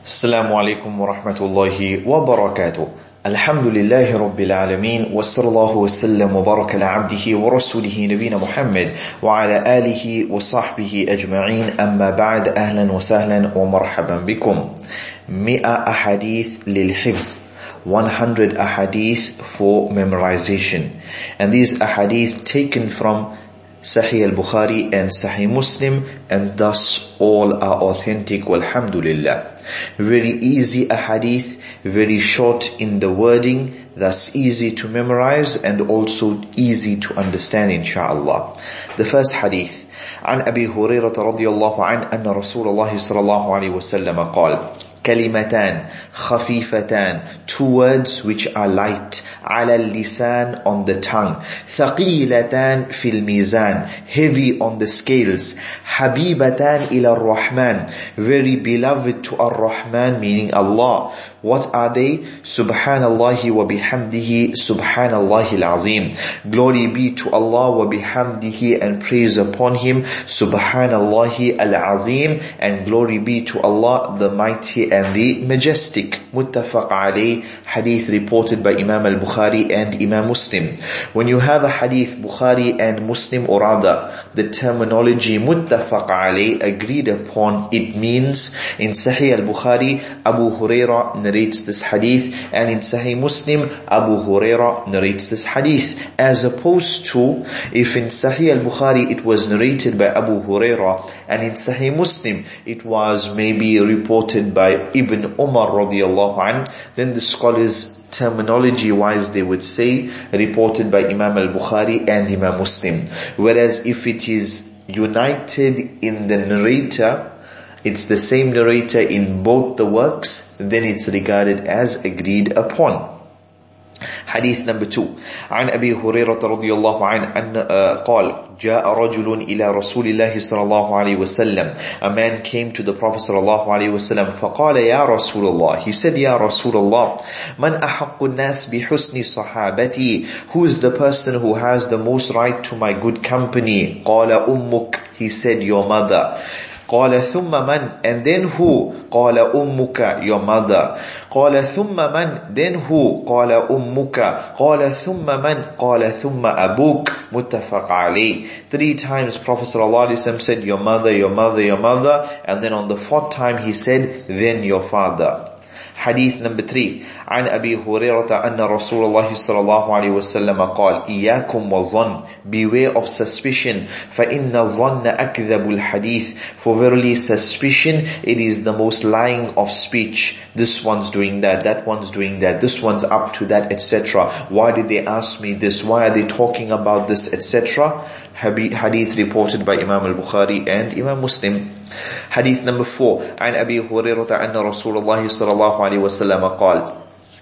السلام عليكم ورحمة الله وبركاته. الحمد لله رب العالمين وصلى الله وسلم وبارك على عبده ورسوله نبينا محمد وعلى آله وصحبه أجمعين. أما بعد، أهلا وسهلا ومرحبا بكم. 100 أحاديث للحفظ, 100 ahadith for memorization. And these ahadith taken from Sahih al-Bukhari and Sahih Muslim, and thus all are authentic, walhamdulillah. Very easy ahadith, very short in the wording, thus easy to memorize and also easy to understand, inshallah. The first hadith, عن أبي هريرة رضي الله عنه أن رسول الله صلى الله عليه وسلم قال: كلمتان خفيفتان, 2 words which are light, على اللسان, on the tongue, ثقيلتان في الميزان, heavy on the scales, حبيبتان إلى الرحمن, very beloved to Ar-Rahman, meaning Allah. What are they? Subhanallahi wa bihamdihi, Subhanallahil Azim. Glory be to Allah wa bihamdihi, and praise upon Him, Subhanallahi al-Azim, and glory be to Allah the mighty and the majestic. Muttafaq alayh, hadith reported by Imam al-Bukhari and Imam Muslim. When you have a hadith, Bukhari and Muslim, or rather the terminology muttafaq alayh, agreed upon, it means in Sahih al-Bukhari, Abu Hurairah narrates this hadith, and in Sahih Muslim, Abu Hurairah narrates this hadith. As opposed to, if in Sahih al-Bukhari it was narrated by Abu Hurairah, and in Sahih Muslim it was maybe reported by Ibn Umar radiallahu anh, then the scholars terminology wise they would say reported by Imam al-Bukhari and Imam Muslim. Whereas if it is united in the narrator, it's the same narrator in both the works, then it's regarded as agreed upon. Hadith number 2. عن أبي هريرة رضي الله عنه أن قال: جاء رجل إلى رسول الله صلى الله عليه وسلم. A man came to the Prophet صلى الله عليه وسلم فقال: يا رسول الله. He said, يا رسول الله, من أحق الناس بحسن صحابتي? Who is the person who has the most right to my good company? قال أمك. He said, your mother. قال ثم من? And then who? قال أمك, your mother. قال ثم من? Then who? قال أمك. قال ثم من? قال ثم أبوك. متفق عليه. 3 times Prophet ﷺ said, your mother, your mother, your mother, and then on the 4th time he said, then your father. Hadith number 3. عن أبي هريرة أن رسول الله صلى الله عليه وسلم قال: إياكم والظن, beware of suspicion, فإن الظن أكذب الحديث, for verily suspicion, it is the most lying of speech. This one's doing that one's doing that, this one's up to that, etc. Why did they ask me this? Why are they talking about this, etc.? Hadith reported by Imam al-Bukhari and Imam Muslim. Hadith number 4. عن أبي هريرة أن رسول الله صلى الله عليه وسلم قال: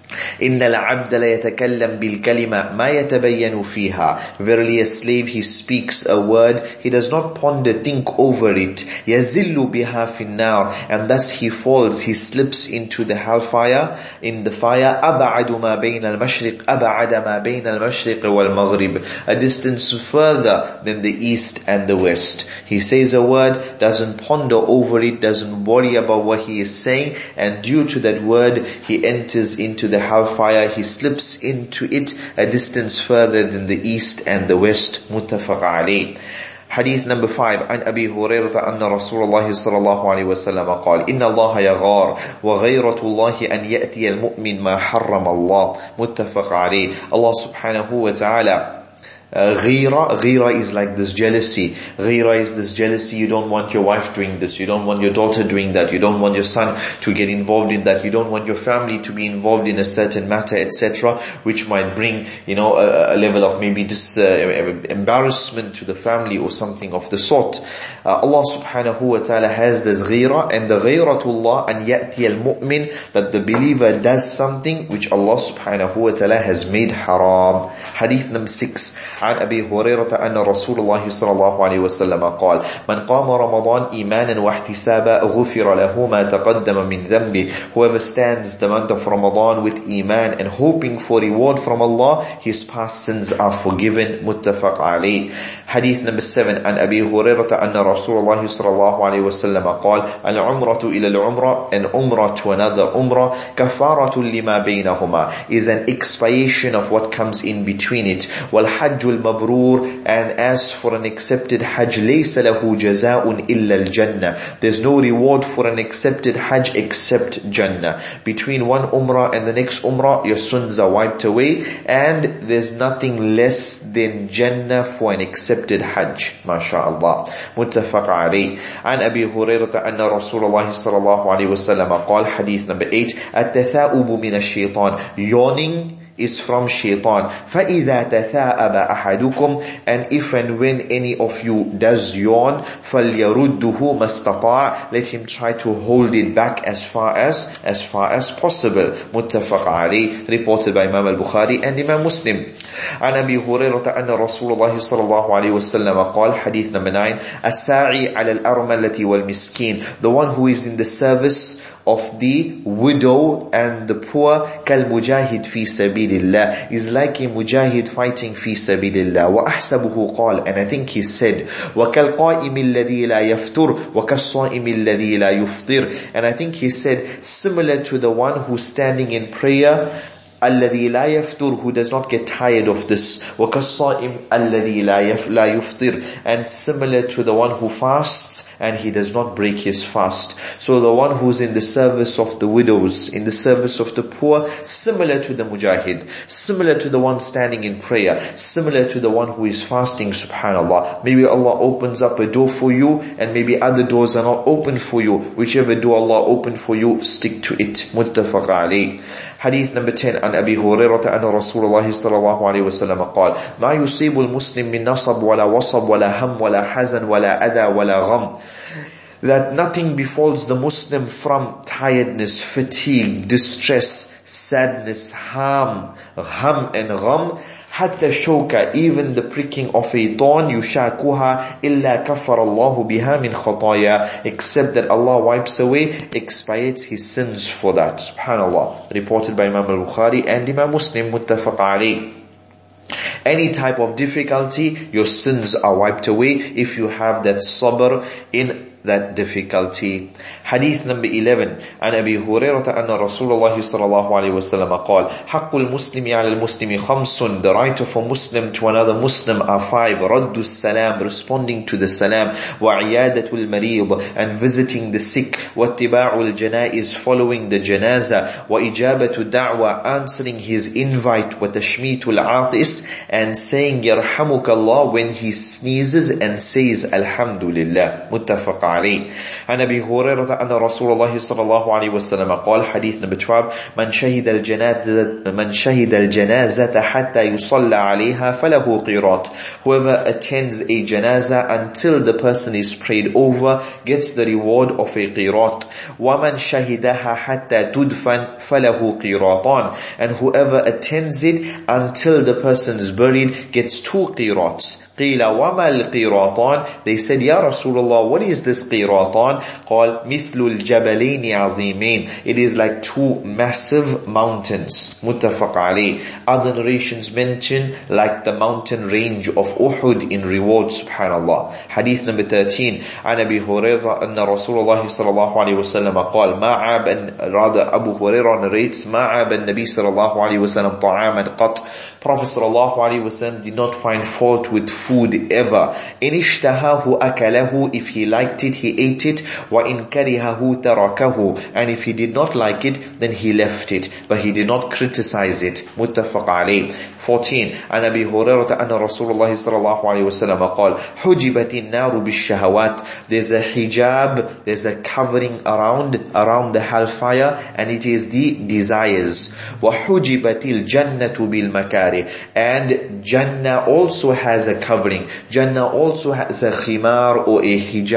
إن العبد لا يتكلم بالكلمة ما يتبين فيها. Verily a slave, he speaks a word, he does not ponder, think over it. يزل بها في النار, and thus he falls, he slips into the hellfire, in the fire. أبعد ما بين المشرق أبعد ما بين المشرق والمغرب, a distance further than the east and the west. He says a word, doesn't ponder over it, doesn't worry about what he is saying, and due to that word he enters into the hellfire, he slips into it a distance further than the east and the west. Muttafaq alayh. Hadith number 5. عن أبي هريرة أن رسول الله صلى الله عليه وسلم قال: إن الله يغار وغيرة الله أن يأتي المؤمن ما حرم الله. متفق عليه. Allah subhanahu wa ta'ala, Ghira is like this jealousy. Ghira is this jealousy. You don't want your wife doing this. You don't want your daughter doing that. You don't want your son to get involved in that. You don't want your family to be involved in a certain matter, etc., which might bring, a level of maybe this embarrassment to the family or something of the sort. Allah subhanahu wa ta'ala has this ghira, and the ghiratullah an ya'ti al-mu'min, that the believer does something which Allah subhanahu wa ta'ala has made haram. Hadith number 6. عن أبي هريرة أن رسول الله صلى الله عليه وسلم قال من قام رمضان إيمانا واحتسابا غفر له ما تقدم من ذنبه. Whoever stands the month of Ramadan with iman and hoping for reward from Allah, his past sins are forgiven. متفق عليه. Hadith number 7 عن أبي هريرة أن رسول الله صلى الله عليه وسلم قال العمرة إلى العمرة, an umrah to another umrah, كفارة لما بينهما, is an expiation of what comes in between it. والحج المبرور, and as for an accepted hajj, ليس له جزاء إلا الجنة, there's no reward for an accepted hajj except Jannah. Between one umrah and the next umrah, your sins are wiped away, and there's nothing less than Jannah for an accepted hajj. MashaAllah. متفق عليه. عن أبي هريرة أن رسول الله صلى الله عليه وسلم قال, hadith number 8, التثاؤب من الشيطان, yawning is from shaitan. فَإِذَا تَثَاءَبَ أَحَدُكُمْ, and if and when any of you does yawn, فَلْيَرُدُّهُ مَسْتَطَاعَ, let him try to hold it back as far as possible. متفق عليه, reported by Imam al-Bukhari and Imam Muslim. عن أبي هريرة أن رسول الله صلى الله عليه وسلم قال, hadith number 9, الساعي على الأرملة والمسكين, the one who is in the service of the widow and the poor, كالمجاهد في سبيل الله, is like a mujahid fighting في سبيل الله. وأحسبه قال, and I think he said, وكالقائم الذي لا يفطر وكالصائم الذي لا يفطر, and I think he said similar to the one who's standing in prayer, الذي لا يفطر, who does not get tired of this, وكالصائم الذي لا يفطر, and similar to the one who fasts and he does not break his fast. So the one who's in the service of the widows, in the service of the poor, similar to the mujahid, similar to the one standing in prayer, similar to the one who is fasting. Subhanallah. Maybe Allah opens up a door for you, and maybe other doors are not open for you. Whichever door Allah opened for you, stick to it. Muttafaq alayh. Hadith number 10 عن أبي هريرة أن رسول الله صلى الله عليه وسلم قال ما يصيب المسلم من نصب ولا وصب ولا هم ولا حزن ولا أذى ولا غم, that nothing befalls the Muslim from tiredness, fatigue, distress, sadness, harm and gham, حتى شوكة, even the pricking of a thorn, يشاكوها إلا كفر الله بها من خطايا, except that Allah wipes away, expiates his sins for that. Subhanallah. Reported by Imam al-Bukhari and Imam Muslim. متفق عليه. Any type of difficulty, your sins are wiped away if you have that sabr in that difficulty. Hadith number 11 عن أبي هريرة أن رسول الله صلى الله عليه وسلم قال حق المسلم على المسلم خمس, the right of a Muslim to another Muslim are 5. رد السلام, responding to the salam, وعيادة المريض, and visiting the sick, واتباع الجنائز, following the janaza, وإجابة الدعوة, answering his invite, وتشميت العاطس, and saying يرحمك الله when he sneezes and says Alhamdulillah. متفق عليه. عن أبي هريرة أن رسول الله صلى الله عليه وسلم قال, hadith number 12, من شهد الجنازة حتى يصلى عليها فله قيراط, whoever attends a janaza until the person is prayed over gets the reward of a qirat. ومن شهدها حتى تدفن فله قيراطان, and whoever attends it until the person is buried gets 2 qirats. قيل وما القيراطان, they said, Ya Rasulullah, what is this qiratan? قال مثل الجبلين عظيمين, it is like 2 massive mountains. متفق عليه. Other narrations mention like the mountain range of Uhud in reward. Subhanallah. Hadith number 13 عن أبي هريرة أن رسول الله صلى الله عليه وسلم قال ما عاب, rather Abu Hurairah narrates, ما عاب النبي صلى الله عليه وسلم طعاما قط, Prophet صلى الله عليه وسلم did not find fault with food ever. إن اشتهاه أكله, if he liked it he ate it, وإن كرهه تركه, and if he did not like it then he left it, but he did not criticize it. متفق عليه. 14 عن أبي هريرة أن رسول الله صلى الله عليه وسلم قال حجبت النار بالشهوات, there's a hijab, there's a covering around the hellfire, and it is the desires. وحجبت الجنة بالمكاره, and Jannah also has a covering. Jannah also has a khimar or a hijab,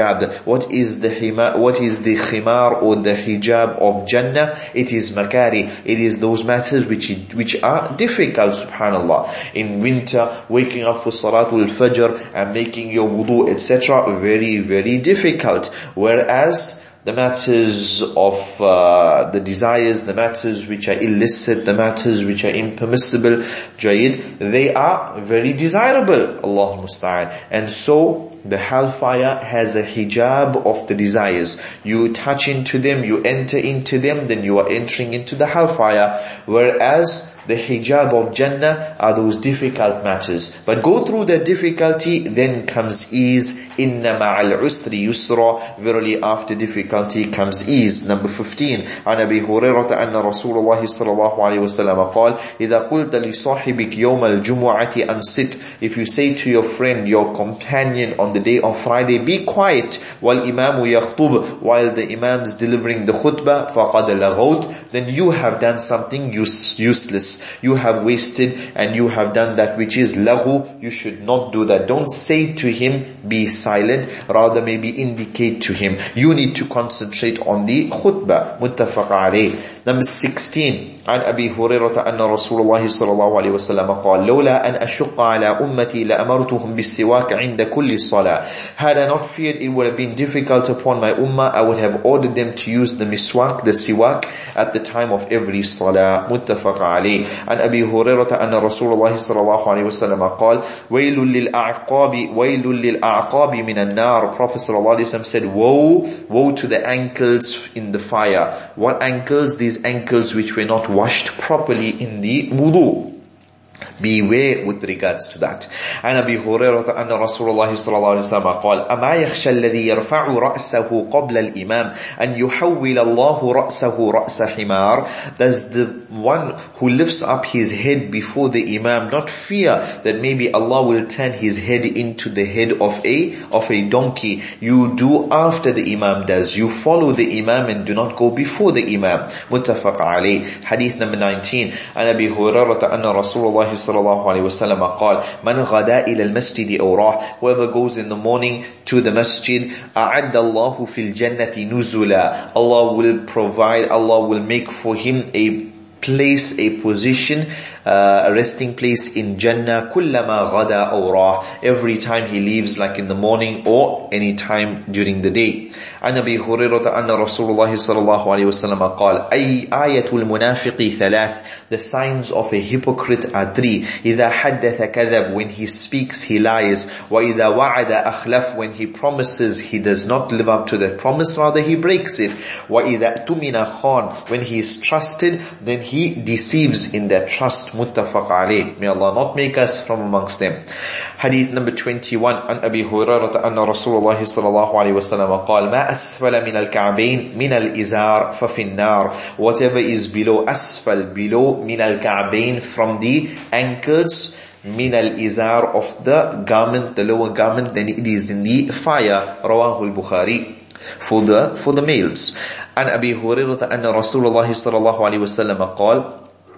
what is the khimar or the hijab of Jannah? It is makari. It is those matters which are difficult, subhanallah. In winter, waking up for Salatul Fajr and making your wudu, etc. Very, very difficult. Whereas the matters of the desires, the matters which are illicit, the matters which are impermissible, Jayyid, they are very desirable, Allah musta'an. And so the hellfire has a hijab of the desires. You touch into them, you enter into them, then you are entering into the hellfire. Whereas the hijab of Jannah are those difficult matters. But go through the difficulty, then comes ease. Inna ma'al usri yusra. Verily after difficulty comes ease. Number 15. عن أبي هريرة أن رسول الله صلى الله عليه وسلم قال إذا قلت لصاحبك يوم الجمعة أنصت. If you say to your friend, your companion on the day of Friday, be quiet, وَالْإِمَامُ يَخْطُبُ, while the imam is delivering the khutbah, فَقَدْ لَغَوْتَ, then you have done something useless. You have wasted and you have done that which is laghu. You should not do that. Don't say to him, be silent. Rather maybe indicate to him. You need to concentrate on the khutbah. Muttafaq alayh. Number 16. عن أبي هريرة أن رسول الله صلى الله عليه وسلم قال لولا أن أشق على أمتي لأمرتهم بالسواك عند كل صلاة. Had I not feared it would have been difficult upon my ummah, I would have ordered them to use the miswak, the siwak, at the time of every salah. Muttafaq alayh. عن أبي هريرة أن رسول الله صلى الله عليه وسلم قال ويل للأعقاب من النار. Prophet صلى الله عليه وسلم said, woe to the ankles in the fire. What ankles? These ankles which were not washed properly in the wudu. Beware with regards to that. عن أبي هريرة أن رسول الله صلى الله عليه وسلم قال أما يخشى الذي يرفع رأسه قبل الإمام أن يحول الله رأسه رأس حمار. Does the one who lifts up his head before the imam not fear that maybe Allah will turn his head into the head of a donkey? You do after the imam does. You follow the imam and do not go before the imam. متفق عليه. Hadith number 19. عن أبي هريرة أن رسول الله صلى الله عليه وسلم قال من غدا إلى المسجد أو راح. Whoever goes in the morning to the masjid, أعد الله في الجنة نزلا. Allah will provide, Allah will make for him a place, a position, a resting place in Jannah. كلما غدا أو راح. Every time he leaves, like in the morning or any time during the day. عن أبي هريرة أن رسول الله صلى الله عليه وسلم قال أي آية المنافق ثلاث. The signs of a hypocrite are three. إذا حدث كذب. When he speaks he lies. وإذا وعد أخلف. When he promises he does not live up to that promise, rather he breaks it. وإذا اؤتمن خان. When he is trusted, then he deceives in that trust. Muttafaq alayh. May Allah not make us from amongst them. Hadith number 21. عن أبي هريرة أن رسول الله صلى الله عليه وسلم قال ما أسفل من الكعبين من الإزار ففي النار. Whatever is below asfal, below من الكعبين, from the ankles, min al-izar, of the garment, the lower garment, then it is in the fire. Rawahul Bukhari. For the males. عن أبي هريرة أن رسول الله صلى الله عليه وسلم قال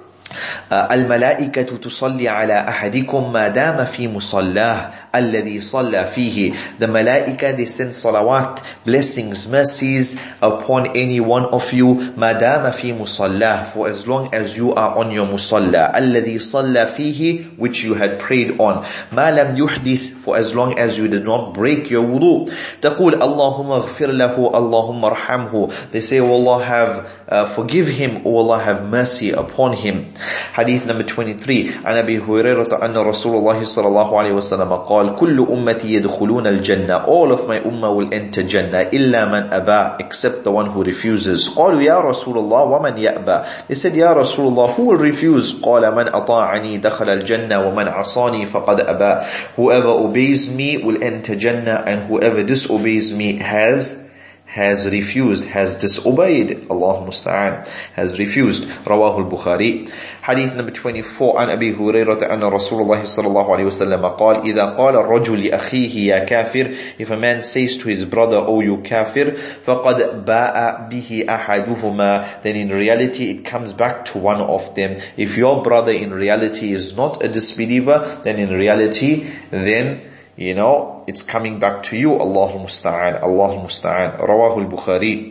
الملائكة تصلي على أحدكم ما دام في مصلاه الذي صلى فيه. The malaika, they send salawat, blessings, mercies upon any one of you, ما دام في مصلاه, for as long as you are on your musalla, الذي صلى فيه, which you had prayed on, ما لم يحدث, for as long as you did not break your wudu. تقول اللهم اغفر له اللهم ارحمه. They say, oh Allah, have forgive him, oh Allah, have mercy upon him. Hadith number 23. عن أبي هريرة أن رسول الله صلى الله عليه وسلم قال كل أمتي يدخلون الجنة. All of my ummah will enter Jannah إلا من أبى, except the one who refuses. قالوا يا رسول الله ومن يأبى. They said, يا رسول الله, who will refuse? قال من أطاعني دخل الجنة ومن عصاني فقد أبى. Whoever obeys me will enter Jannah, and whoever disobeys me has refused, has disobeyed. Allah musta'an, has refused. Rawahul Bukhari. Hadith number 24. عن أبي هريرة أن رسول الله صلى الله عليه وسلم قال إذا قال الرجل لأخيه يا كافر. If a man says to his brother, oh you kafir, فقد باء به أحدهما, then in reality it comes back to one of them. If your brother in reality is not a disbeliever, then in reality, then it's coming back to you. Allahul Musta'an, Allahul Musta'an. Rawahul Bukhari.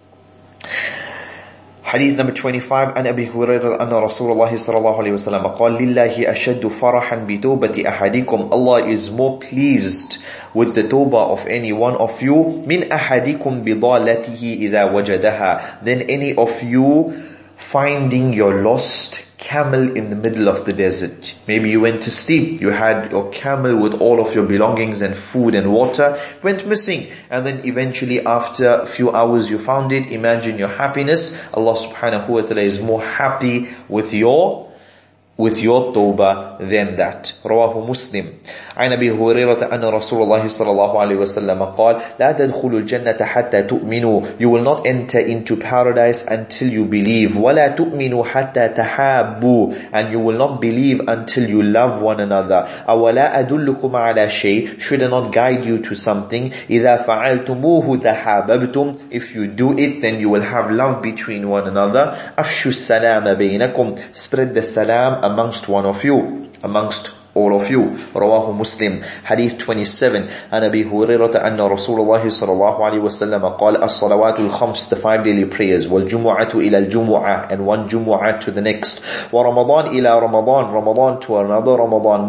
Hadith number 25, عن أبي هريرة أن رسول الله صلى الله عليه وسلم قال لله أشد فرحا بتوبة أحدكم. Allah is more pleased with the tawbah of any one of you من أحدكم بضالته إذا وجدها, than any of you finding your lost camel in the middle of the desert. Maybe you went to sleep, you had your camel with all of your belongings and food and water, went missing, and then eventually after a few hours you found it. Imagine your happiness. Allah subhanahu wa ta'ala is more happy with your tawbah than that. Rawahu Muslim. عن أبي هريرة أن رسول الله صلى الله عليه وسلم قال لا تدخلوا الجنة حتى تؤمنوا. You will not enter into paradise until you believe. ولا تؤمنوا حتى تحابوا. And you will not believe until you love one another. أولا أدلكم على شيء. Should I not guide you to something? إذا فعلتموه تحاببتم. If you do it, then you will have love between one another. أفشوا السلام بينكم. Spread the salam amongst one of you, amongst all of you. Rawahu Muslim. Hadith 27. عن أبي هريرة أن رسول الله صلى الله عليه وسلم قال الصلوات الخمس, the 5 daily prayers, والجمعة إلى الجمعة, and one Jumu'ah to the next, ورمضان إلى رمضان, Ramadan to another Ramadan,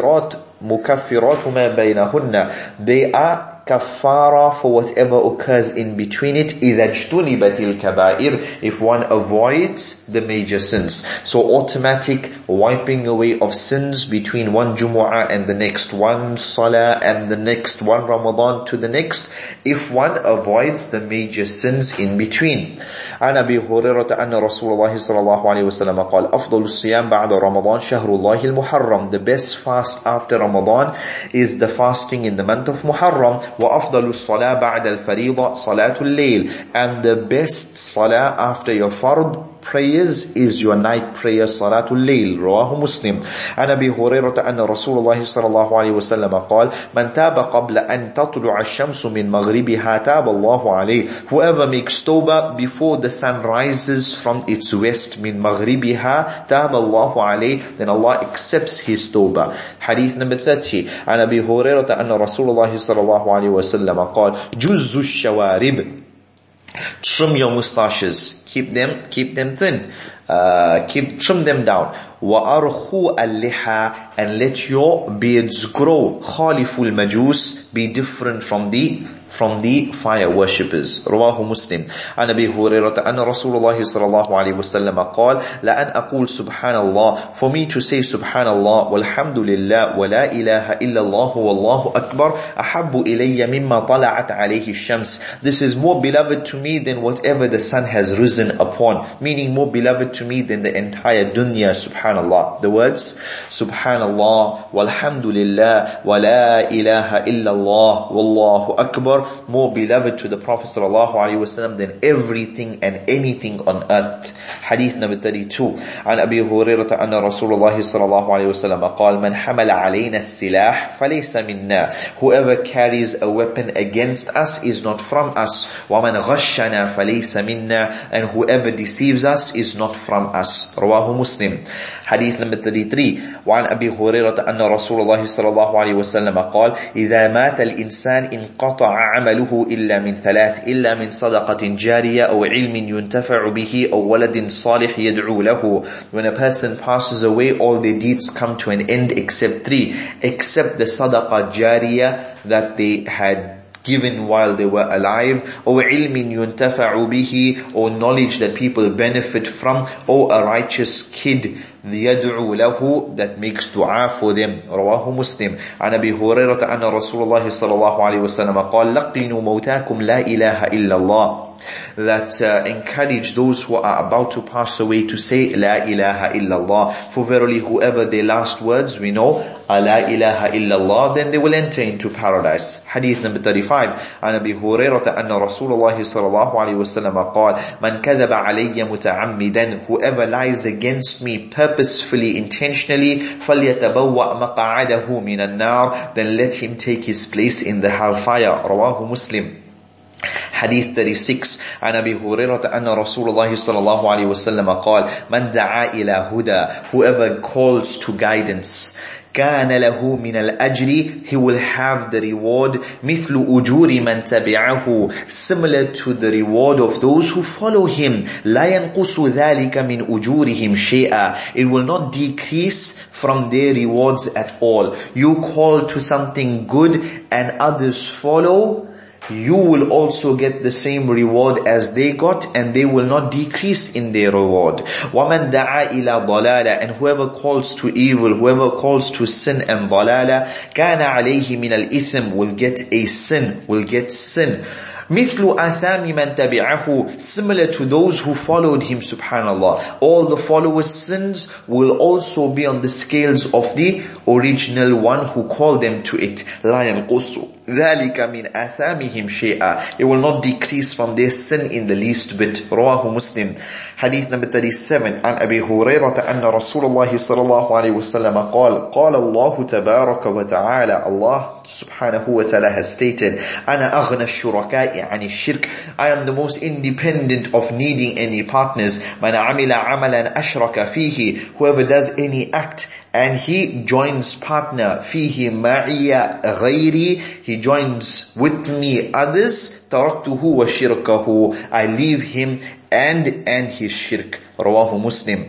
مكفرات ما بينهن, they are kafara for whatever occurs in between it. إذا اجتنبت الكبائر, if one avoids the major sins. So automatic wiping away of sins between one Jumu'ah and the next, one Salah and the next, one Ramadan to the next, if one avoids the major sins in between. عن أبي هريرة أن رسول الله صلى الله عليه وسلم قال أفضل الصيام بعد رمضان شهر الله المحرم. The best fast after Ramadan is the fasting in the month of Muharram. وأفضل الصلاة بعد الفريضة صلاة الليل. And the best salah after your fard prayers is your night prayer, Salatul Layl. Rawahu Muslim. عن أبي هريرة أن رسول الله صلى الله عليه وسلم قال من تاب قبل أن تطلع الشمس من مغربها تاب الله عليه. Whoever makes tawbah before the sun rises from its west, من مغربها تاب الله عليه, then Allah accepts his tawbah. Hadith number 30. عن أبي هريرة أن رسول الله صلى الله عليه وسلم قال جز الشوارب. Trim your mustaches, keep them thin, trim them down. وَأَرْخُوا اللِّحَى, and let your beards grow. خَالِفُ الْمَجُوسِ, be different from the fire worshippers. رواه مسلم. عن أبي هريرة أن رسول الله صلى الله عليه وسلم قال لأن أقول سبحان الله, for me to say سبحان الله والحمد لله ولا إله إلا الله والله أكبر أحب إلي مما طلعت عليه الشمس. This is more beloved to me than whatever the sun has risen upon, meaning more beloved to me than the entire dunya. Subhanallah. The words Subhanallah walhamdulillah wa la ilaha illallah wallahu akbar, more beloved to the Prophet ﷺ than everything and anything on earth. Hadith number 32. عن أبي هريرة أن رسول الله صلى الله عليه وسلم قال من حمل علينا السلاح فليس منا. Whoever carries a weapon against us is not from us. ومن غشنا فليس منا. And whoever deceives us is not from us. رواه مسلم. Hadith number 33. وعن أبي هريرة أن رسول الله صلى الله عليه وسلم قال إذا مات الإنسان انقطع عمله إلا من ثلاث, إلا من صدقة جارية أو علم ينتفع به أو ولد صالح يدعو له. When a person passes away, all their deeds come to an end except three, except the sadaqah jariyah that they had given while they were alive, or ilmin yuntafa'u bihi, or knowledge that people benefit from, or a righteous kid يدعو له, that makes dua for them. رواه مسلم. عن أبي هريرة أن رسول الله صلى الله عليه وسلم قال لقنوا موتاكم لا إله إلا الله, that encourage those who are about to pass away to say La ilaha illallah, for verily whoever their last words we know La ilaha illallah, then they will enter into paradise. Hadith number 35. عن أبي هريرة أن رسول الله صلى الله عليه وسلم قال من كذب علي متعمدا, whoever lies against me purposefully, intentionally, فليتبوأ مقعده من النار, then let him take his place in the hellfire. رواه مسلم. Hadith 36. عن أبي هريرة أن رسول الله صلى الله عليه وسلم قال من دعا إلى هدى, whoever calls to guidance, كان له من الأجر, he will have the reward مثل أجور من تبعه, similar to the reward of those who follow him. لا ينقص ذلك من أجورهم شيئا, it will not decrease from their rewards at all. You call to something good and others follow, you will also get the same reward as they got, and they will not decrease in their reward. وَمَنْ دَعَا إِلَى ضَلَالَ, and whoever calls to evil, whoever calls to sin and ضَلَالَ, كَانَ عَلَيْهِ مِنَ الْإِثْمِ, will get a sin, will get sin. مثل آثام من تبعه, similar to those who followed him, subhanallah. All the followers' sins will also be on the scales of the original one who called them to it. لا ينقص ذلك من آثامهم شيئا, it will not decrease from their sin in the least bit. رواه مسلم. Hadith number 37. عن أبي هريرة أن رسول الله صلى الله عليه وسلم قال قال الله تبارك وتعالى, Allah subhanahu wa ta'ala has stated, أنا أغنى الشركاء عن الشرك, I am the most independent of needing any partners. من عمل عملا أشرك فيه, whoever does any act and he joins partner, فيه معي غيري, he joins with me others, تركته وشركه, I leave him and his shirk. رواه مسلم.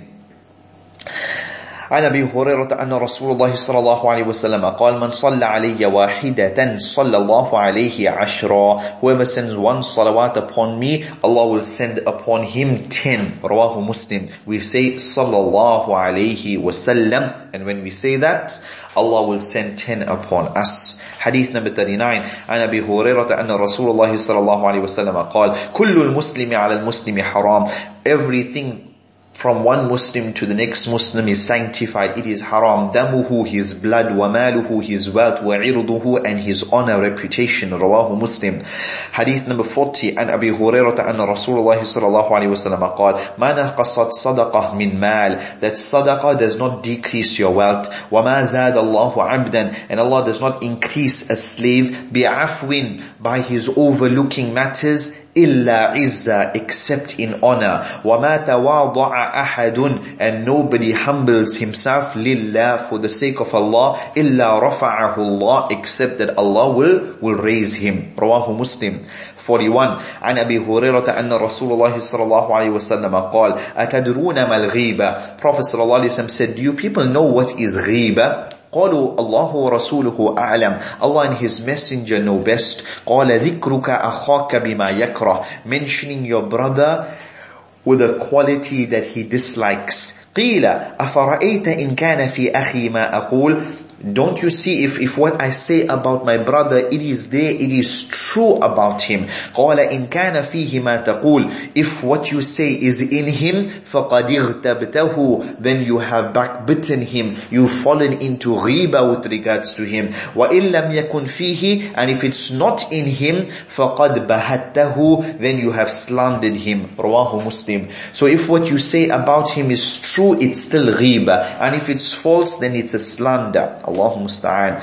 عن أبي هريرة أن رسول الله صلى الله عليه وسلم قال من صلى علي واحدة صلى الله عليه عشرا, whoever sends one salawat upon me, Allah will send upon him 10. رواه مسلم. We say صلى الله عليه وسلم, and when we say that, Allah will send 10 upon us. Hadith number 39. عن أبي هريرة أن رسول الله صلى الله عليه وسلم قال كل المسلم على المسلم حرام, everything from one Muslim to the next Muslim is sanctified, it is haram. Damuhu, his blood, wamaluhu, his wealth, wa'irduhu, and his honor, reputation. Rawahu Muslim. Hadith number 40. عن أبي هريرة أن رسول الله صلى الله عليه وسلم قال ما نقصت صدقة من مال, that sadaqah does not decrease your wealth. وما زاد الله عبدا, and Allah does not increase a slave بعفو, by his overlooking matters, إلا عزة, except in honor. وما تواضع أحد, and nobody humbles himself لله, for the sake of Allah, إلا رفعه الله, except that Allah will raise him. رواه مسلم. 41. عن أبي هريرة أن رسول الله صلى الله عليه وسلم قال أتدرون ما الغيبة, Prophet صلى الله عليه وسلم said, do you people know what is غيبة? قالوا الله ورسوله أعلم, Allah and his messenger know best. قال ذكرك أخاك بما يكره, mentioning your brother with a quality that he dislikes. قيل أفرأيت إن كان في أخي ما أقول, don't you see if what I say about my brother, it is there, it is true about him. قال إن كان فيه ما تقول, if what you say is in him, فقد اغتبته, then you have backbitten him, you've fallen into ghiba with regards to him. وإن لم يكن فيه, and if it's not in him, فقد بهته, then you have slandered him. رواه مسلم. So if what you say about him is true, it's still ghiba, and if it's false, then it's a slander. Allahu musta'an.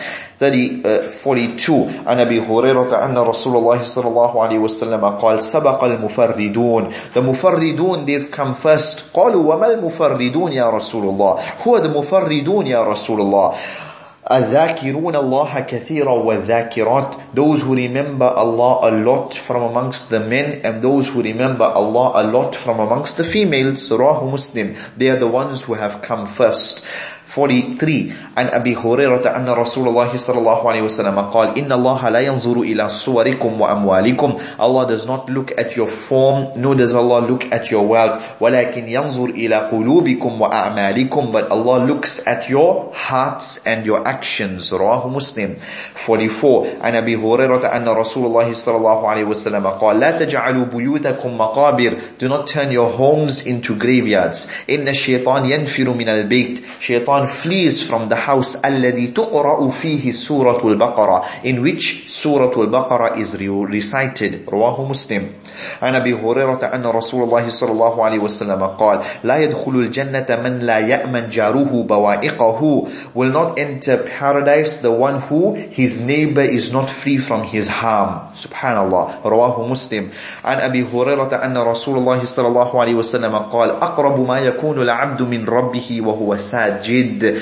42. عن أبي هريرة أن رسول الله صلى الله عليه وسلم قال سبق المفردون, the mufarridun, they've come first. قالوا وما المفردون يا رسول الله, who are the mufarridun يا رسول الله? الذاكرون الله كثيرا والذاكرات, those who remember Allah a lot from amongst the men, and those who remember Allah a lot from amongst the females. Rawahu Muslim. They are the ones who have come first. 43. عن أبي هريرة أن رسول الله صلى الله عليه وسلم قال إن الله لا ينظر إلى صوركم وأموالكم, Allah does not look at your form, nor does Allah look at your wealth, ولكن ينظر إلى قلوبكم وأعمالكم, but Allah looks at your hearts and your actions. رواه مسلم. 44. عن أبي هريرة أن رسول الله صلى الله عليه وسلم قال لا تجعلوا بيوتكم مقابر, do not turn your homes into graveyards. إن الشيطان ينفر من البيت, shaitan flees from the house الذي تقرأ فيه سورة البقرة, in which سورة البقرة is recited. رواه مسلم. عن أبي هريرة أن رسول الله صلى الله عليه وسلم قال لا يدخل الجنة من لا يأمن جاره بوائقه, will not enter paradise the one who his neighbor is not free from his harm. Subhanallah. رواه مسلم. عن أبي هريرة أن رسول الله صلى الله عليه وسلم قال أقرب ما يكون العبد من ربه وهو ساجد, with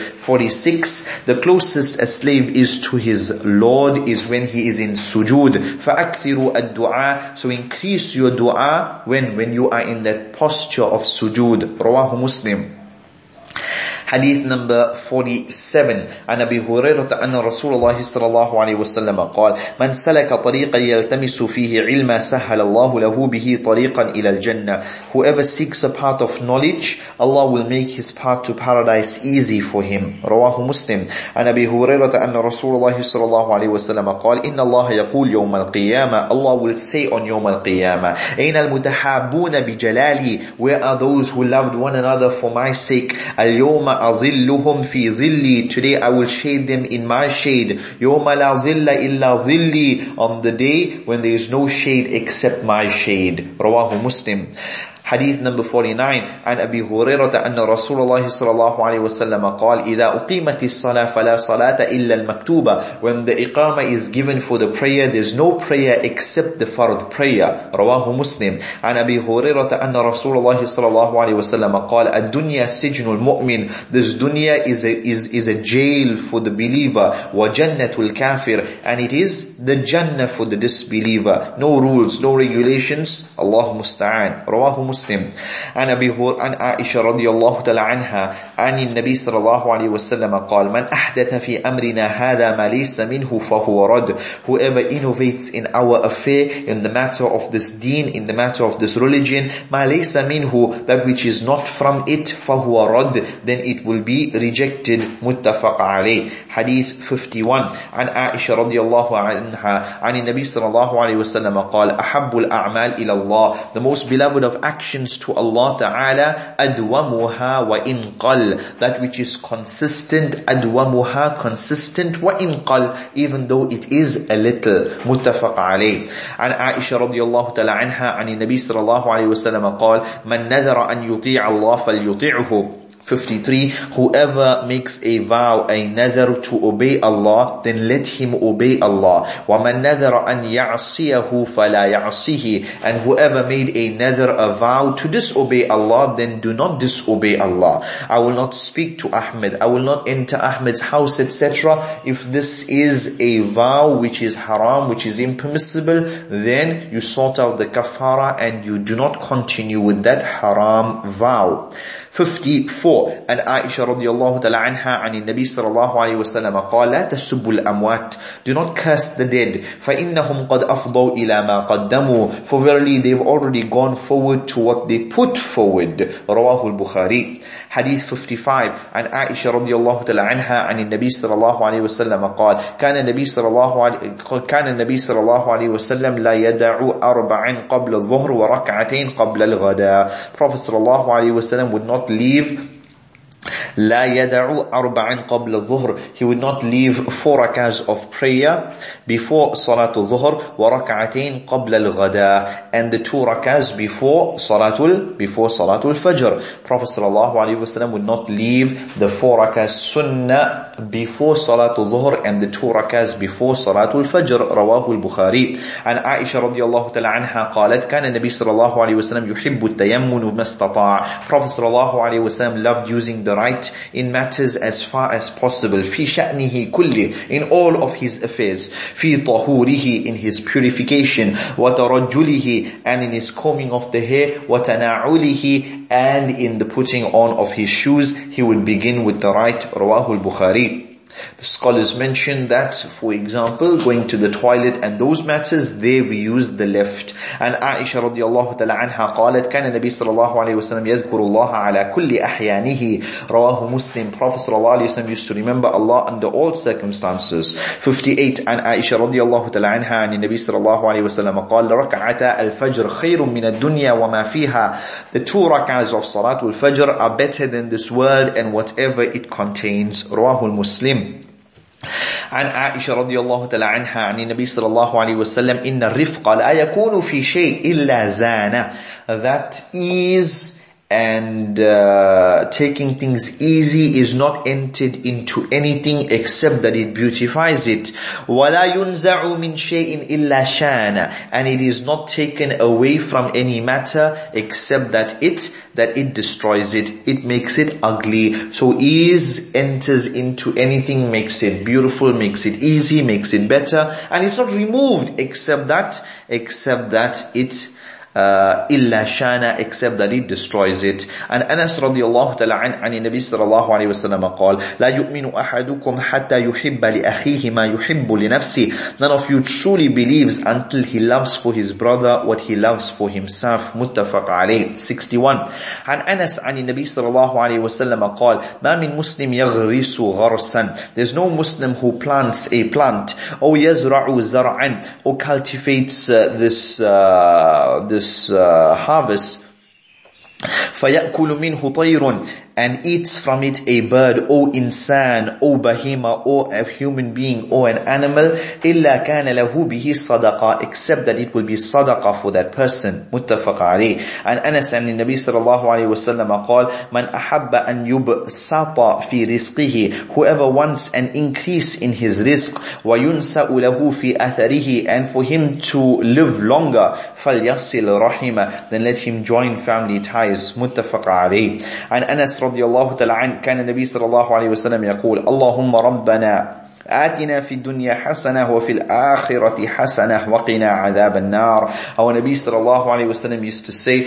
46. The closest a slave is to his Lord is when he is in sujood. فَأَكْثِرُوا الدُّعَاء. So increase your dua when you are in that posture of sujood. Rawahu Muslim. Hadith number 47. عن أبي هريرة أن رسول الله صلى الله عليه وسلم قال: من سلك طريقا يلتمس فيه علما سهل الله له به طريقا إلى الجنة. Whoever seeks a path of knowledge, Allah will make his path to paradise easy for him. رواه مسلم. عن أبي هريرة أن رسول الله صلى الله عليه وسلم قال: إن الله يقول يوم القيامة. Allah will say on يوم القيامة: أين المتحابون بجلالي. Where are those who loved one another for my sake? اليوم أظلهم في ظلي. Today I will shade them in my shade. يوم لا ظل إلا ظلي. On the day when there is no shade except my shade. رواه مسلم. Hadith number 49. عن أبي هريرة أن رسول الله صلى الله عليه وسلم قال: إذا أقيمت الصلاة فلا صلاة إلا المكتوبة. When the iqamah is given for the prayer, there's no prayer except the fard prayer. رواه مسلم. عن أبي هريرة أن رسول الله صلى الله عليه وسلم قال: الدنيا سجن المؤمن. This dunya is a jail for the believer. وجنة الكافر. And it is the Jannah for the disbeliever. No rules, no regulations. Allah musta'an. رواه مسلم. عن عائشة رضي الله تعالى عنها عن النبي صلى الله عليه وسلم قال: من أحدث في أمرنا هذا ما ليس منه فهو رد. Whoever innovates in our affair, in the matter of this deen, in the matter of this religion, ما ليس منه, that which is not from it, فهو رد, then it will be rejected. متفق عليه. Hadith 51. عن عائشة رضي الله عنها عن النبي صلى الله عليه وسلم قال: أحب الأعمال إلى الله. The most beloved of actions to Allah Ta'ala, أدومها وإن قل, that which is consistent, أدومها, consistent, وإن قل, even though it is a little. متفق عليه. عن عائشة رضي الله تعالى عنها عن النبي صلى الله عليه وسلم قال: من نذر أن يطيع الله فليطيعه. 53. Whoever makes a vow, a nadhr, to obey Allah, then let him obey Allah. وَمَنْ نَذَرَ أَنْ يَعْصِيَهُ فَلَا يَعْصِيهِ. And whoever made a nadhr, a vow, to disobey Allah, then do not disobey Allah. I will not speak to Ahmed, I will not enter Ahmed's house, etc. If this is a vow which is haram, which is impermissible, then you sort out the kafara and you do not continue with that haram vow. 54. And Aisha radiallahu ta'ala anha عن النبي صلى الله عليه وسلم قال: لا تسبوا الأموات. Do not curse the dead. فإنهم قد أفضوا إلى ما قدموا. For verily they've already gone forward to what they put forward. رواه البخاري. Hadith 55. And Aisha radiallahu ta'ala anha عن النبي صلى الله عليه وسلم قال: كان النبي صلى الله عليه وسلم لا يدع أربعا قبل الظهر وركعتين قبل الغداء. Prophet صلى الله عليه وسلم would not leave لا يدع أربعا قبل الظهر. He would not leave 4 rakahs of prayer before Salatul Zuhr, وركعتين قبل الغداء, and the 2 rakahs before Salatul Fajr. Prophet sallallahu alaihi wasallam would not leave the 4 rakahs sunnah before Salatul Zuhr and the 2 rakahs before Salatul Fajr. رواه البخاري. عن عائشة رضي الله تعالى عنها قالت: كان النبي صلى الله عليه وسلم يحب التيمم ما استطاع. Prophet sallallahu alaihi wasallam loved using the right in matters as far as possible. في شأنه كله, in all of his affairs. في طهوره, in his purification. وترجله, and in his combing of the hair. وتناعله, and in the putting on of his shoes. He would begin with the right. رواه البخاري. The scholars mention that, for example, going to the toilet and those matters, there we use the left. And Aisha radiallahu ta'ala anha قالت: كان النبي صلى الله عليه وسلم يذكر الله على كل أحيانه. رواه Muslim. Prophet صلى الله عليه وسلم used to remember Allah under all circumstances. 58. And Aisha radiallahu ta'ala anha عن النبي صلى الله عليه وسلم قال: ركعتا الفجر خير من الدنيا وما فيها. The 2 rak'ahs of Salatul Fajr are better than this world and whatever it contains. رواه Muslim. عن عائشة رضي الله تعالى عنها عن النبي صلى الله عليه وسلم: إن الرفق لا يكون في شيء إلا زانه. That ease and taking things easy is not entered into anything except that it beautifies it. وَلَا يُنْزَعُ مِنْ شَيْءٍ إِلَّا شَانَ, and it is not taken away from any matter except that it destroys it, it makes it ugly. So ease enters into anything, makes it beautiful, makes it easy, makes it better, and it's not removed except that it إِلَّا شَانَ, except that it destroys it. And Anas radiallahu ta'ala عن النبي صلى الله عليه وسلم قال لا يؤمن أحدكم حتى يحب لأخيه ما يحب لنفسه. None of you truly believes until he loves for his brother what he loves for himself. متفق عليه. 61. عن أنس عن النبي صلى الله عليه وسلم قال ما من مسلم يغرس غرسا. There's no Muslim who plants a plant, or يزرع زرعا, or cultivates this harvest, فَيَأْكُلُ مِنْهُ طَيْرٌ, and eats from it a bird, or insan, or bahima, or a human being, or an animal, إِلَّا كَانَ لَهُ بِهِ صَدَقَةً, except that it will be sadaqah for that person. متفق عليه. And Anas and the Nabi sallallahu alayhi wa sallam قال مَنْ أَحَبَّ أَنْ يُبْسَطَ فِي رِزْقِهِ, whoever wants an increase in his rizq, وَيُنْسَأُ لَهُ فِي أَثَرِهِ, and for him to live longer, فَلْيَصِلْ رَحِمَ, then let him join family ties. متفق عليه. And Anas رضي الله تعالى عنه كان النبي صلى الله عليه وسلم يقول اللهم ربنا آتنا في الدنيا حسنة وفي الآخرة حسنة وقنا عذاب النار. Our Nabi صلى الله عليه وسلم used to say,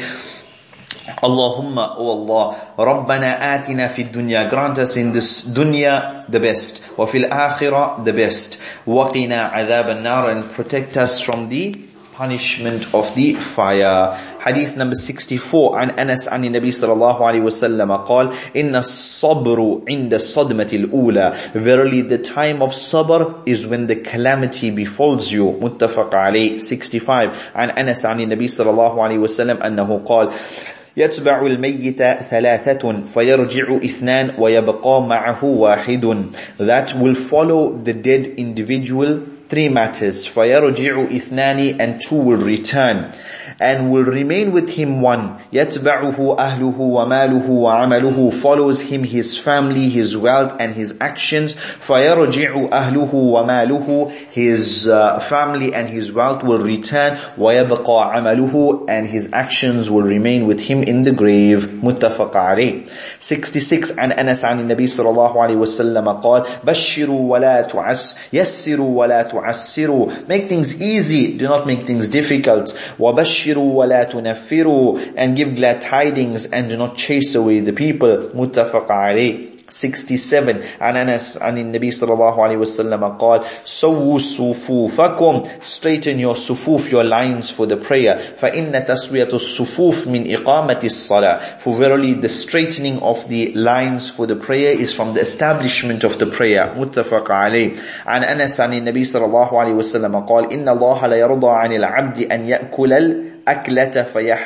Allahumma, O Allah, Rabbana atina fi dunya, grant us in this dunya the best, wa fil akhirah the best, wa qina adhab an-nar, and protect us from the punishment of the fire. Hadith number 64 عن أنس عن النبي صلى الله عليه وسلم قال إن الصبر عند الصدمة الأولى, verily the time of sabr is when the calamity befalls you. متفق عليه. 65 عن أنس عن النبي صلى الله عليه وسلم أنه قال يتبع الميت ثلاثة فيرجع اثنان ويبقى معه واحد, that will follow the dead individual three matters. فيرجع اثنان, and two will return and will remain with him one. يتبعه أهله وماله وعمله, follows him his family, his wealth and his actions. فيرجع أهله وماله, his family and his wealth will return. ويبقى عمله, and his actions will remain with him in the grave. متفق عليه. 66 عن أنس عن النبي صلى الله عليه وسلم قال بشروا ولا يسروا ولا تعسروا, make things easy, do not make things difficult. وبشروا ولا تنفروا, and give glad tidings and do not chase away the people. متفق عليه. 67 عن أنس عن النبي صلى الله عليه وسلم قال سووا صفوفكم, straighten your sufuf, your lines for the prayer. فإن تسوية الصفوف من إقامة الصلاة, for verily the straightening of the lines for the prayer is from the establishment of the prayer. متفق عليه. عن أنس عن النبي صلى الله عليه وسلم قال إن الله لا يرضى عن العبد أن يأكل أكلة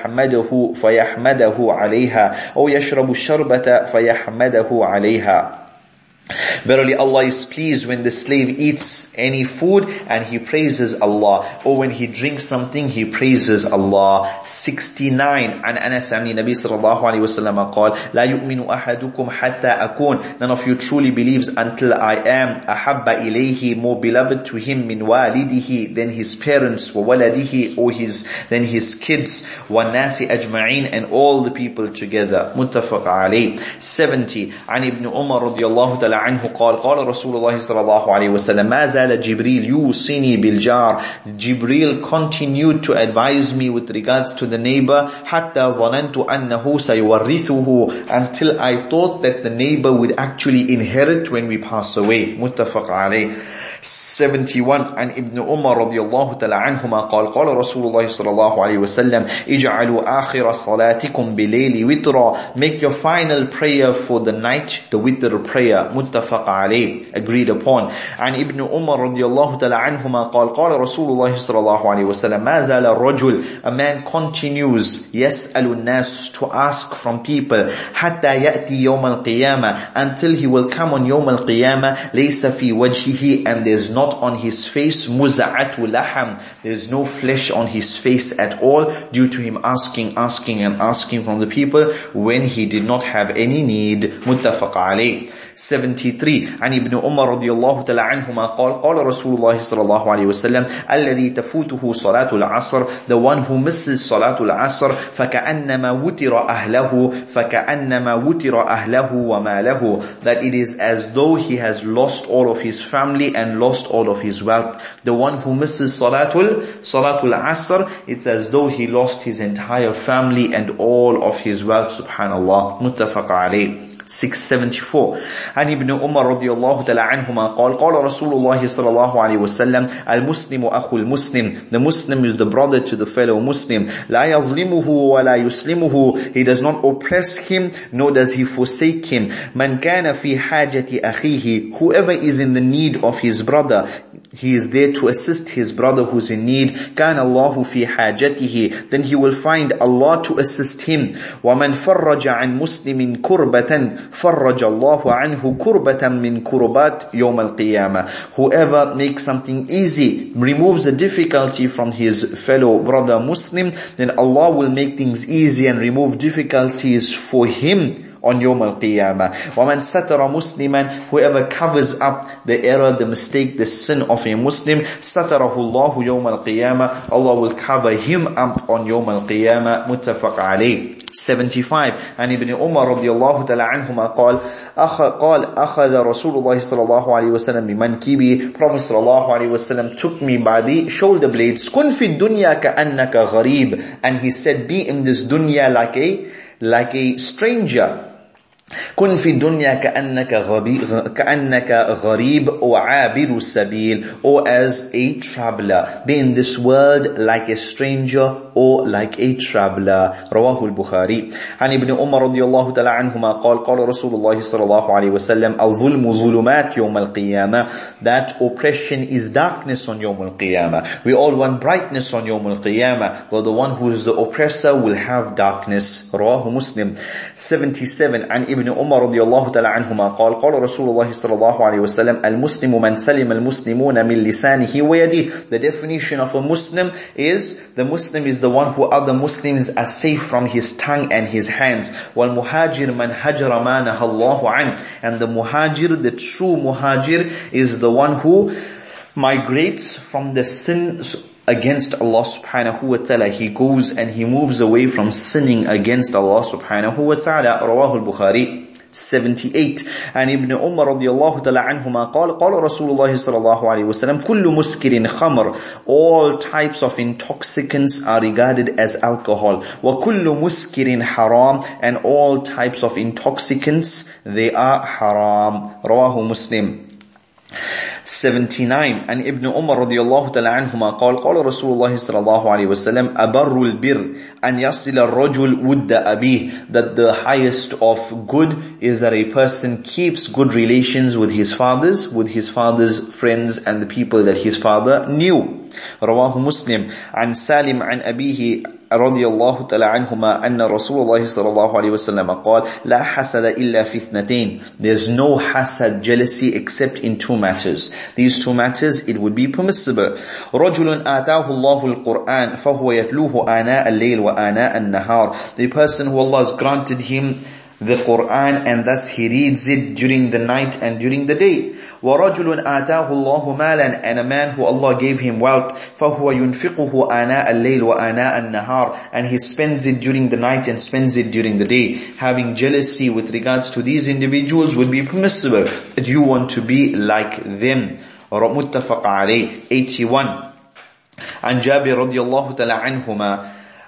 فيحمده عليها أو يشرب الشربة فيحمده عليها. Verily Allah is pleased when the slave eats any food and he praises Allah, or when he drinks something he praises Allah. 69 عن أنس عن النبي صلى الله عليه وسلم قال لا يؤمن أحدكم حتى أكون, none of you truly believes until I am أحب إليه, more beloved to him من والده, than his parents, وولده, or than his kids, والناس أجمعين, and all the people together. متفق عليه. 70 عن ابن عمر رضي الله تعالى عنه قال قال رسول الله صلى الله عليه وسلم ما زال جبريل يوصيني بالجار, Jibril continued to advise me with regards to the neighbor حتى ظننت أنه سيورثه, until I thought that the neighbor would actually inherit when we pass away. متفق عليه. 71 عن ابن عمر رضي الله تعالى عنهما قال قال رسول الله صلى الله عليه وسلم اجعلوا آخر صلاتكم بليل وترا, make your final prayer for the night the witr prayer. متفق عليه, agreed upon. عن ابن عمر رضي الله تعالى عنهما قال قال رسول الله صلى الله عليه وسلم ما زال الرجل, a man continues يسأل الناس, to ask from people, حتى يأتي يوم القيامة, until he will come on يوم القيامة, ليس في وجهه, and there's not on his face muza'atu laham, there's no flesh on his face at all, due to him asking from the people when he did not have any need. Muttafaq alayh. 73. عن ابن عمر رضي الله تعالى عنهما قال قال رسول الله صلى الله عليه وسلم الذي تفوته صلاة العصر, the one who misses صلاة العصر فكأنما وتر أهله وماله, that it is as though he has lost all of his family and lost all of his wealth. The one who misses Salatul Asr, it's as though he lost his entire family and all of his wealth. Subhanallah. Muttafaq alayh. 674. عن ابن عمر رضي الله تعالى عنهما قال قال رسول الله صلى الله عليه وسلم المسلم أخو المسلم, the Muslim is the brother to the fellow Muslim. لا يظلمه ولا يسلمه, he does not oppress him nor does he forsake him. من كان في حاجة أخيه, whoever is in the need of his brother, he is there to assist his brother who's in need. كان الله في حاجته, then he will find Allah to assist him. ومن فرج عن مسلم كربة فرج الله عنه كربة من كربات يوم القيامة. Whoever makes something easy, removes a difficulty from his fellow brother Muslim, then Allah will make things easy and remove difficulties for him on Yawm al-Qiyamah. وَمَنْ سَتَرَ مُسْلِمًا, whoever covers up the error, the mistake, the sin of a Muslim, سَتَرَهُ اللَّهُ يَوْمَ الْقِيَامَةِ, Allah will cover him up on Yawm al-Qiyamah. Muttafaq alayh. 75. عن ابن عمر رضي الله تعالى عنهما قال أخذ رسول الله صلى الله عليه وسلم بمنكبي, Prophet صلى الله عليه وسلم took me by the shoulder blades. كن في الدنيا كأنك غريب, and he said, be in this dunya like a stranger. كن في الدنيا كأنك غريب أو عابر السبيل, or as a traveler. Be in this world like a stranger or like a traveler. رواه البخاري. عن ابن عمر رضي الله تعالى عنهما قال قال رسول الله صلى الله عليه وسلم الظلم ظلمات يوم القيامة, that oppression is darkness on يوم القيامة. We all want brightness on يوم القيامة, but the one who is the oppressor will have darkness. رواه مسلم. 77. عن ابن عمر رضي الله تعالى عنهما قال قال رسول الله صلى الله عليه وسلم المسلم من سلم المسلمون من لسانه ويده. The definition of a Muslim is, the Muslim is the one who other Muslims are safe from his tongue and his hands. والمهاجر من هجر ما نهى الله عنه, and the muhajir, the true muhajir, is the one who migrates from the sins against Allah subhanahu wa ta'ala. He goes and he moves away from sinning against Allah subhanahu wa ta'ala. رواه البخاري. 78. عن ابن عمر رضي الله تعالى عنهما قال قال رسول الله صلى الله عليه وسلم كل مسكر خمر, all types of intoxicants are regarded as alcohol. وكل مسكر حرام, and all types of intoxicants, they are haram. رواه مسلم. 79. عن ابن عمر رضي الله تعالى عنهما قال قال رسول الله صلى الله عليه وسلم أبر البر أن يصل الرجل ود أبيه, that the highest of good is that a person keeps good relations with his father's friends and the people that his father knew. رواه مسلم. عن سالم عن أبيه رضي الله تعالى عنهما أن رسول الله صلى الله عليه وسلم قال لا حسد إلا في اثنتين. There's no hasad, jealousy, except in two matters. These two matters, it would be permissible. رجل آتاه الله القرآن فهو يتلوه آناء الليل وآناء النهار. The person who Allah has granted him the Quran and thus he reads it during the night and during the day. وَرَجُلٌ آتَاهُ اللَّهُ مَالًا, and a man who Allah gave him wealth, فَهُوَ يُنْفِقُهُ آنَاءَ اللَّيْلِ وَآنَاءَ النَّهَارِ, and he spends it during the night and spends it during the day. Having jealousy with regards to these individuals would be permissible, but you want to be like them. متفق عليه. 81. عن جابر رضي الله تعالى عنهما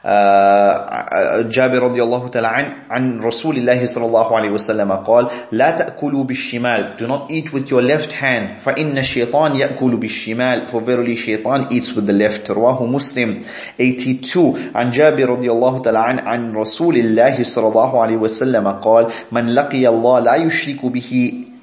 جابر رضي الله تعالى عن رسول الله صلى الله عليه وسلم قال لا تأكلوا بالشمال, do not eat with your left hand, فإن الشيطان يأكل بالشمال, for verily shaitan eats with the left. رواه مسلم. 82. عن جابر رضي الله تعالى عن رسول الله صلى الله عليه وسلم قال من لقي الله لا يشرك به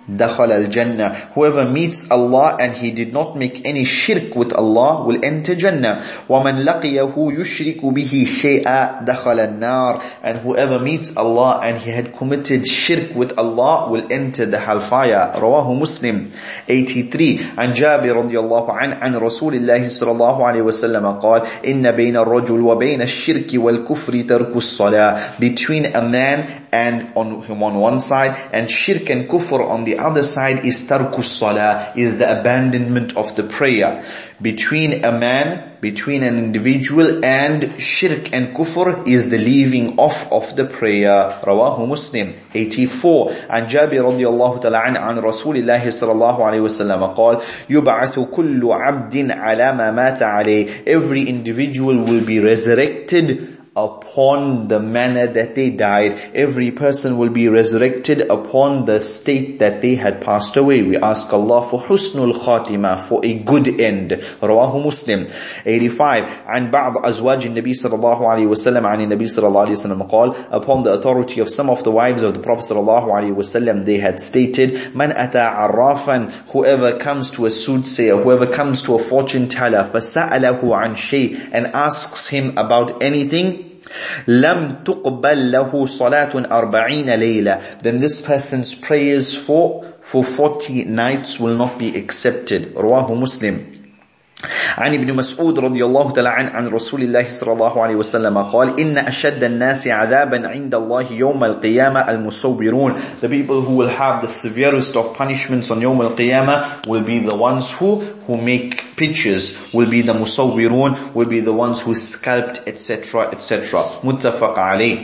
دخل الجنة. Whoever meets Allah and he did not make any shirk with Allah will enter Jannah. ومن لقيه يشرك به شيئا دخل النار. And whoever meets Allah and he had committed shirk with Allah will enter the hellfire. رواه مسلم. 83. عن جابر رضي الله عنه عن رسول الله صلى الله عليه وسلم قال إن بين الرجل وبين الشرك والكفر ترك الصلاة. Between a man and on one side and shirk and kufr on the other side is tarkus salah, is the abandonment of the prayer. Between a man, between an individual and shirk and kufr is the leaving off of the prayer. Rawahu Muslim. 84. عن جابر رضي الله تعالى عنه عن رسول الله صلى الله عليه وسلم قال يبعث كل عبد على ما مات عليه. Every individual will be resurrected upon the manner that they died. Every person will be resurrected upon the state that they had passed away. We ask Allah for husnul khatimah, for a good end. Rawahu Muslim. 85. عن بعض أزواج النبي صلى الله عليه وسلم عن النبي صلى الله عليه وسلم قال, upon the authority of some of the wives of the Prophet صلى الله عليه وسلم, they had stated, من أتى عرافا, whoever comes to a soothsayer, whoever comes to a fortune teller, فسأله عن شيء, and asks him about anything, لم تقبل له صلاة 40 ليلة, then this person's prayers for 40 nights will not be accepted. رواه مسلم. عن ابن مسعود رضي الله تعالى عن رسول الله صلى الله عليه وسلم قال إن أشد الناس عذابا عند الله يوم القيامة المصورون. The people who will have the severest of punishments on يوم القيامة will be the ones who make pictures, will be the musawwirun, will be the ones who sculpt, etc., etc. متفق عليه.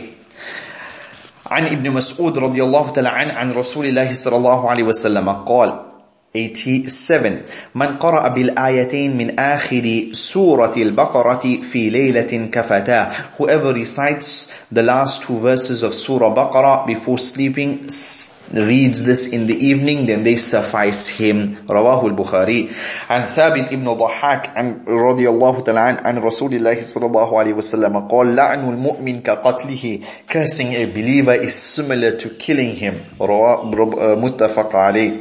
عن ابن مسعود رضي الله تعالى عن رسول الله صلى الله عليه وسلم قال 87. من قرأ بالآيتين من آخر سورة البقرة في ليلة كفتاه. Whoever recites the last two verses of Surah Baqarah before sleeping, reads this in the evening, then they suffice him. رواه البخاري. عن ثابت ابن ضحاك عن رضي الله تعالى عن رسول الله صلى الله عليه وسلم قال لعن المؤمن كقتله. Cursing a believer is similar to killing him. متفق عليه.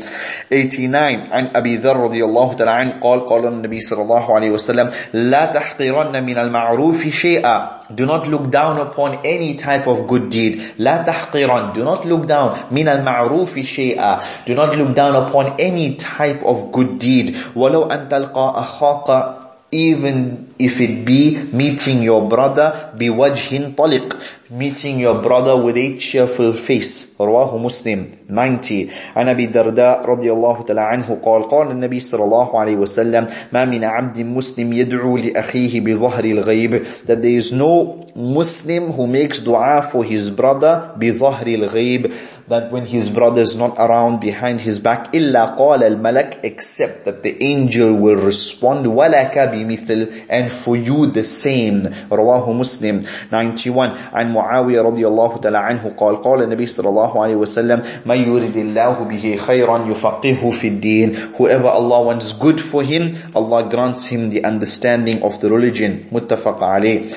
89. عن أبي ذر رضي الله تعالى عنه قال النبي صلى الله عليه وسلم لا تحقرن من المعروف شيئا. Do not look down upon any type of good deed. لا تحقرن. Do not look down. من المعروف شيئا. Do not look down upon any type of good deed. ولو أن تلقى أخاك, even if it be meeting your brother بوجه طلق, meeting your brother with a cheerful face. رواه مسلم. 90. عن أبي الدرداء رضي الله تعالى عنه قال النبي صلى الله عليه وسلم ما من عبد مسلم يدعو لأخيه بظهر الغيب, that there is no Muslim who makes dua for his brother بظهر الغيب, that when his brother is not around behind his back, إلا قال الملك, except that the angel will respond ولك بمثل, and for you the same. رواه مسلم. 91. عن معاوية رضي الله تعالى عنه قال النبي صلى الله عليه وسلم من يريد الله به خيرا يفقهه في الدين. Whoever Allah wants good for him, Allah grants him the understanding of the religion. متفق عليه.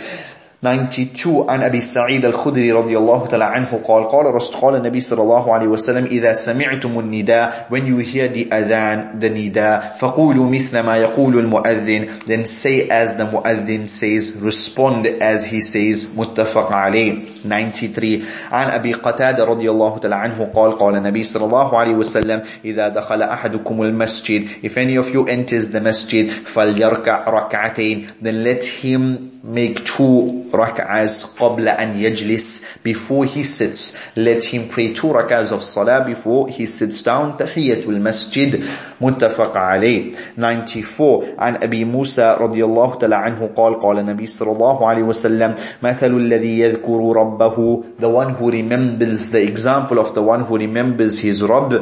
92. عن أبي سعيد الخدري رضي الله تعالى عنه قال النبي صلى الله عليه وسلم إذا سمعتم النداء, when you hear the adhan, the nida, فقولوا مثل ما يقول المؤذن, then say as the mu'adhin says, respond as he says. متفق عليه. 93. عن أبي قتادة رضي الله تعالى عنه قال النبي صلى الله عليه وسلم إذا دخل أحدكم المسجد, if any of you enters the masjid, فليركع ركعتين, then let him make 2 rak'ahs قبل أن يجلس, before he sits. Let him pray 2 rak'ahs of salah before he sits down. تحية المسجد. متفق عليه. 94. عن أبي موسى رضي الله تعالى عنه قال النبي صلى الله عليه وسلم مثل الذي يذكر ربه, the one who remembers, the example of the one who remembers his Rabb,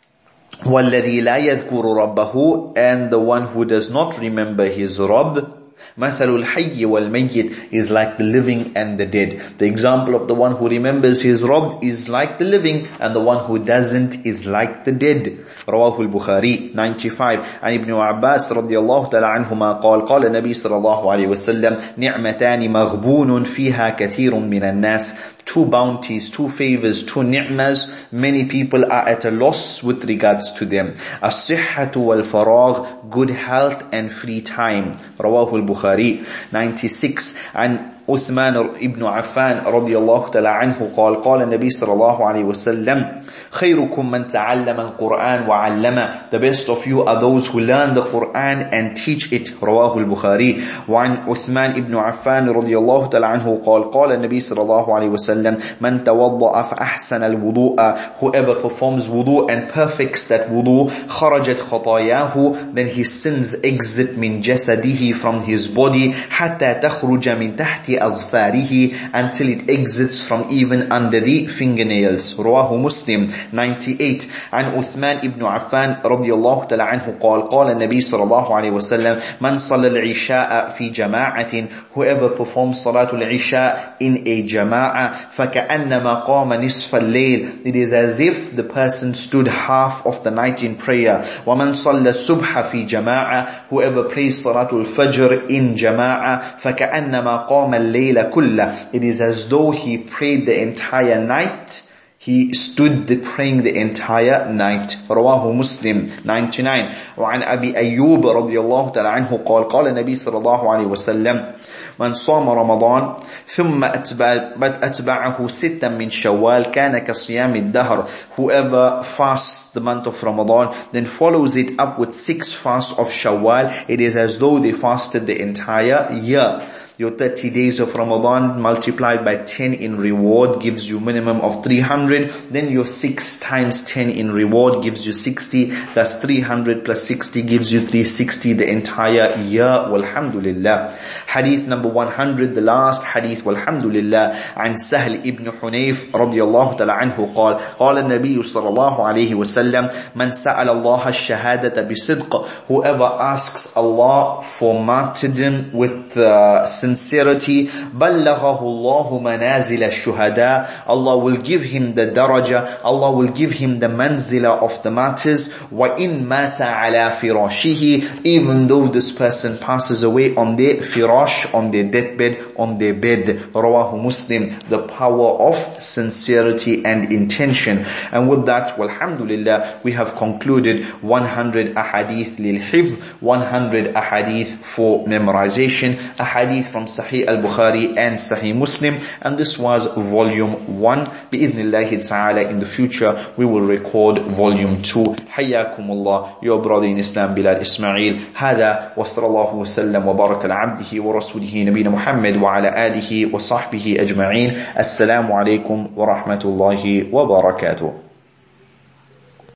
والذي لا يذكر ربه, and the one who does not remember his Rabb, Mathalul hayy wal mayyit is like the living and the dead. The example of the one who remembers his Rabb is like the living, and the one who doesn't is like the dead. رواه البخاري 95. عن ابن عباس رضي الله تعالى عنهما قال النبي صلى الله عليه وسلم نعمتان مغبون فيها كثير من الناس. Two bounties, two favors, two ni'mas, many people are at a loss with regards to them. الصحة والفراغ, good health and free time. رواه البخاري 96. عن عثمان ابن عفان رضي الله تعالى عنه قال النبي صلى الله عليه وسلم خيركم من تعلم القرآن وعلمه. The best of you are those who learn the Quran and teach it. رواه البخاري. وعن عثمان ابن عفان رضي الله تعالى عنه قال النبي صلى الله عليه وسلم من توضأ فأحسن الوضوء. Whoever performs wudu and perfects that wudu خرجت خطاياه, then his sins exit من جسده, from his body, حتى تخرج من تحت أظفاره, until it exits from even under the fingernails. رواه مسلم 98. عن عثمان ابن عفان رضي الله تعالى عنه قال النبي صلى الله عليه وسلم من صلى العشاء في جماعة. Whoever performs صلاة العشاء in a جماعة فكأنما قام نصف الليل. It is as if the person stood half of the night in prayer. ومن صلى الصبح في جماعة. Whoever prays صلاة الفجر in جماعة فكأنما قام الليل كله. It is as though he prayed the entire night. He stood praying the entire night. رواه مسلم 99. وعن أبي أيوب رضي الله تعالى عنه قال النبي صلى الله عليه وسلم من صام رمضان ثم أتبعه ستا من شوال كان كصيام الدهر. Whoever fasts the month of Ramadan then follows it up with 6 fasts of Shawwal, it is as though they fasted the entire year. Your 30 days of Ramadan multiplied by 10 in reward gives you minimum of 300. Then your 6 times 10 in reward gives you 60. That's 300 plus 60 gives you 360 the entire year. Walhamdulillah. Hadith number 100, the last hadith. Walhamdulillah. عن سهل ابن حنيف رضي الله تعالى عنه قال النبي صلى الله عليه وسلم من سأل الله الشهادة بصدق. Whoever asks Allah for martyrdom with sincerity, بلغه الله منازل الشهداء. Allah will give him the daraja, Allah will give him the manzila of the martyrs. وَإِن مَاتَ عَلَى فِرَاشِهِ. Even though this person passes away on their firash, on their deathbed, on their bed. رواه Muslim. The power of sincerity and intention. And with that, walhamdulillah, we have concluded 100 ahadith lil hifz, 100 ahadith for memorization, ahadith from Sahih al-Bukhari and Sahih Muslim, and this was volume 1. Bi-idhnillahi ta'ala, in the future we will record volume 2. Hayyakumullah, your brother in Islam Bilal Ismail. Hada wa sallallahu wa sallam wa baraka ala abdihi wa rasulihi nabina Muhammad wa ala alihi wa sahbihi ajma'in. Assalamu alaikum wa rahmatullahi wa barakatuh.